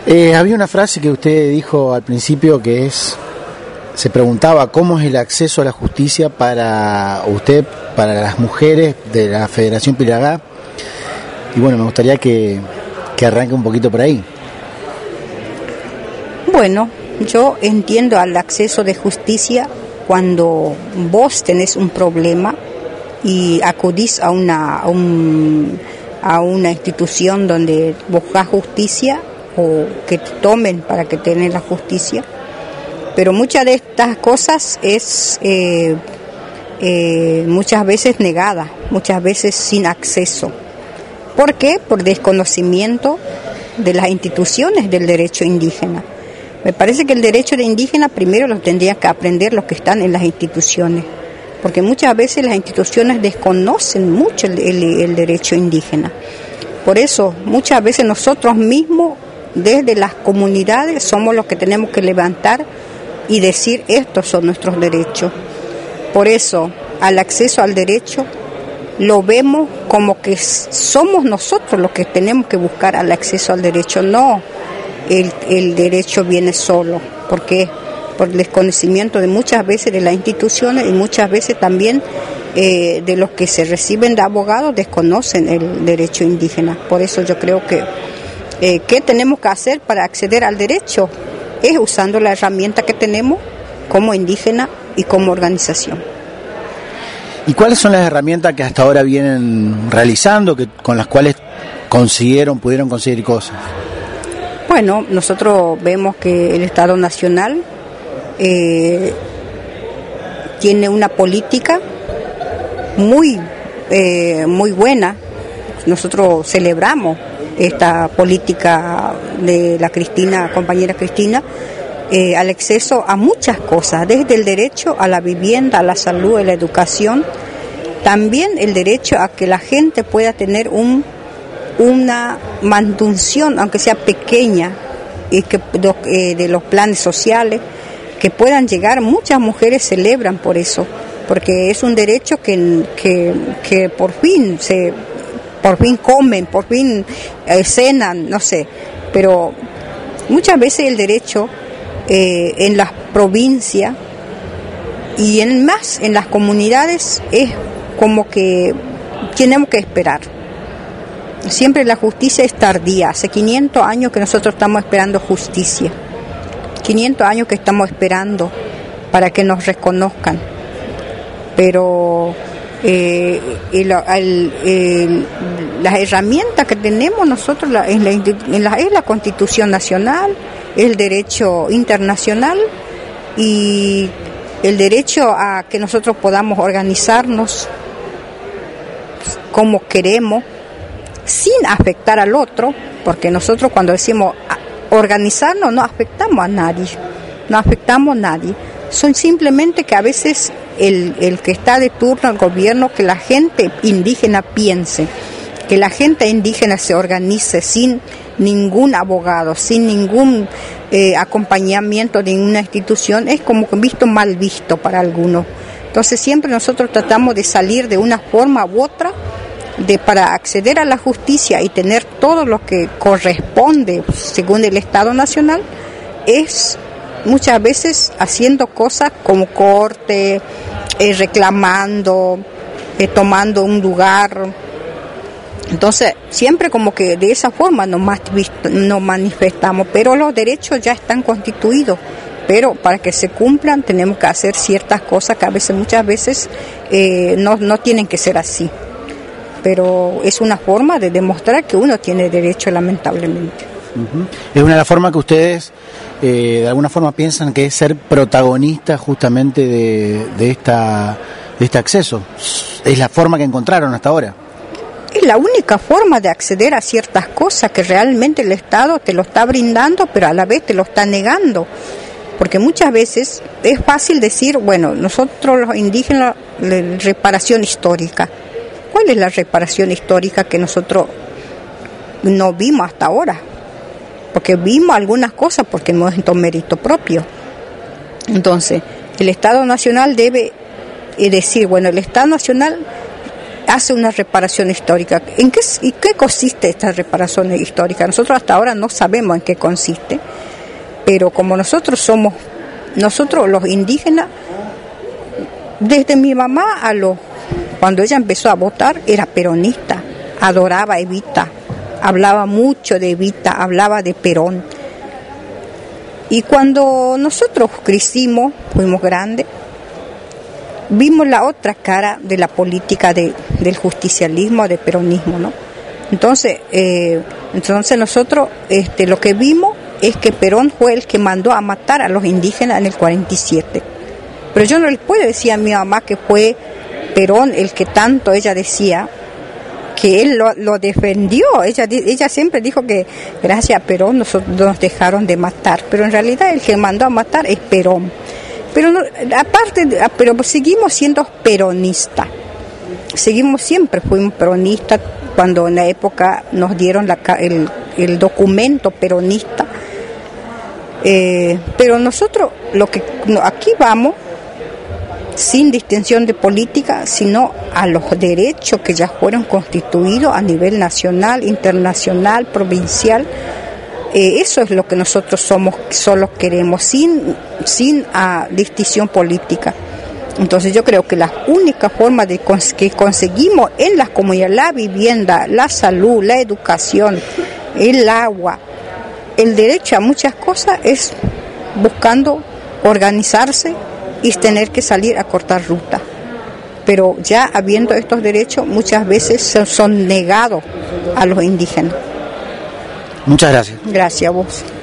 Había una frase que usted dijo al principio que se preguntaba cómo es el acceso a la justicia para usted, para las mujeres de la Federación Pilagá, y bueno, me gustaría que arranque un poquito por ahí. Bueno, yo entiendo al acceso de justicia cuando vos tenés un problema y acudís a una institución donde buscás justicia o que te tomen para que tengas la justicia. Pero muchas de estas cosas es muchas veces negada, muchas veces sin acceso. ¿Por qué? Por desconocimiento de las instituciones del derecho indígena. Me parece que el derecho de indígena primero lo tendrían que aprender los que están en las instituciones, porque muchas veces las instituciones desconocen mucho el derecho indígena. Por eso, muchas veces nosotros mismos, desde las comunidades, somos los que tenemos que levantar y decir, estos son nuestros derechos. Por eso, al acceso al derecho, lo vemos como que somos nosotros los que tenemos que buscar al acceso al derecho, no el derecho viene solo. ¿Por qué? Por el desconocimiento de muchas veces de las instituciones y muchas veces también de los que se reciben de abogados desconocen el derecho indígena. Por eso yo creo que ¿qué tenemos que hacer para acceder al derecho? Es usando la herramienta que tenemos como indígena y como organización. ¿Y cuáles son las herramientas que hasta ahora vienen realizando, con las cuales pudieron conseguir cosas? Bueno, nosotros vemos que el Estado Nacional tiene una política muy buena. Nosotros celebramos esta política de la compañera Cristina, al acceso a muchas cosas, desde el derecho a la vivienda, a la salud, a la educación, también el derecho a que la gente pueda tener una mantención, aunque sea pequeña, y que de los planes sociales que puedan llegar. Muchas mujeres celebran por eso, porque es un derecho que por fin comen, por fin cenan, no sé, pero muchas veces el derecho en las provincias y en las comunidades es como que tenemos que esperar. Siempre la justicia es tardía. Hace 500 años que nosotros estamos esperando justicia. 500 años que estamos esperando para que nos reconozcan. Pero las herramientas que tenemos nosotros es la Constitución Nacional, el derecho internacional y el derecho a que nosotros podamos organizarnos como queremos, sin afectar al otro, porque nosotros cuando decimos organizarnos no afectamos a nadie, son simplemente que a veces el que está de turno al gobierno, que la gente indígena piense, que la gente indígena se organice sin ningún abogado, sin ningún acompañamiento de ninguna institución, es como que mal visto para algunos. Entonces siempre nosotros tratamos de salir de una forma u otra para acceder a la justicia y tener todo lo que corresponde según el Estado Nacional, es muchas veces haciendo cosas como corte, reclamando, tomando un lugar. Entonces siempre como que de esa forma nos manifestamos, pero los derechos ya están constituidos, pero para que se cumplan tenemos que hacer ciertas cosas que muchas veces no tienen que ser así. Pero es una forma de demostrar que uno tiene derecho, lamentablemente. Uh-huh. Es una de las formas que ustedes de alguna forma piensan que es ser protagonistas justamente de este acceso. Es la forma que encontraron hasta ahora. Es la única forma de acceder a ciertas cosas que realmente el Estado te lo está brindando, pero a la vez te lo está negando. Porque muchas veces es fácil decir, bueno, nosotros los indígenas, reparación histórica. ¿Cuál es la reparación histórica que nosotros no vimos hasta ahora? Porque vimos algunas cosas porque no es en mérito propio. Entonces, el Estado Nacional debe decir, bueno, el Estado Nacional hace una reparación histórica. ¿En qué consiste esta reparación histórica? Nosotros hasta ahora no sabemos en qué consiste, pero como nosotros los indígenas, desde mi mamá cuando ella empezó a votar, era peronista, adoraba a Evita, hablaba mucho de Evita, hablaba de Perón. Y cuando nosotros crecimos, fuimos grandes, vimos la otra cara de la política del justicialismo, del peronismo, ¿no? Entonces nosotros lo que vimos es que Perón fue el que mandó a matar a los indígenas en el 47. Pero yo no les puedo decir a mi mamá que fue Perón el que tanto ella decía, que él lo defendió. Ella siempre dijo que gracias a Perón nos dejaron de matar, pero en realidad el que mandó a matar es Perón. Pero no, pero seguimos siendo peronistas. Siempre fuimos peronistas. Cuando en la época nos dieron el documento peronista, pero nosotros aquí vamos sin distinción de política, sino a los derechos que ya fueron constituidos a nivel nacional, internacional, provincial. Eso es lo que nosotros solo queremos, sin distinción política. Entonces yo creo que la única forma que conseguimos en las comunidades, la vivienda, la salud, la educación, el agua, el derecho a muchas cosas, es buscando organizarse y tener que salir a cortar ruta. Pero ya habiendo estos derechos, muchas veces son negados a los indígenas. Muchas gracias. Gracias a vos.